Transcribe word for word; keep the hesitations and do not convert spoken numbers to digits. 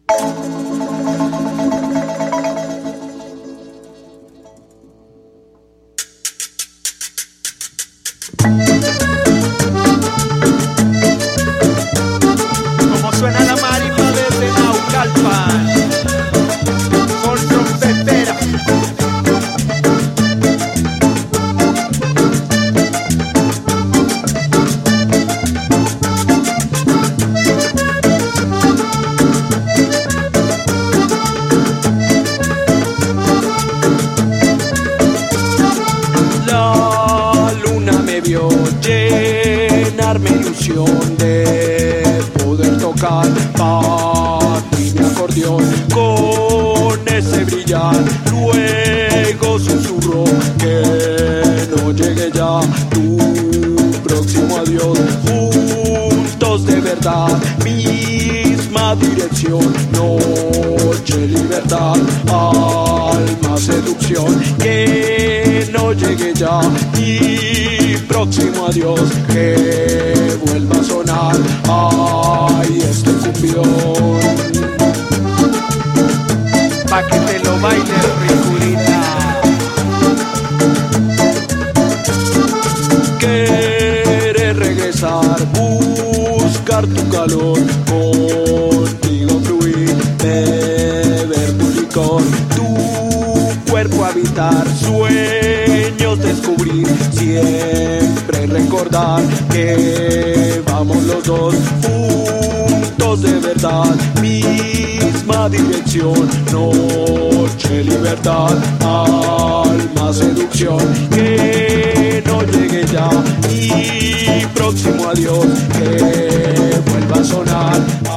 Como suena la marimba desde Naucalpan, con trompetera. La luna me vio llenarme ilusión de poder tocar para ti mi acordeón con ese brillar. Luego susurró que no llegue ya tu próximo adiós. Juntos de verdad, misma dirección, noche, libertad, alma, seducción. Que no llegue ya mi próximo adiós, que vuelva a sonar, ay, este cumbión. Pa' que te lo bailes, ricurita. Quieres regresar, buscar tu calor, contigo fluir, beber tu licor, tu cuerpo habitar, sueños descubrir, siempre recordar que vamos los dos juntos de verdad, misma dirección, noche, libertad, alma, seducción. Que no llegue ya mi próximo adiós, que vuelva a sonar.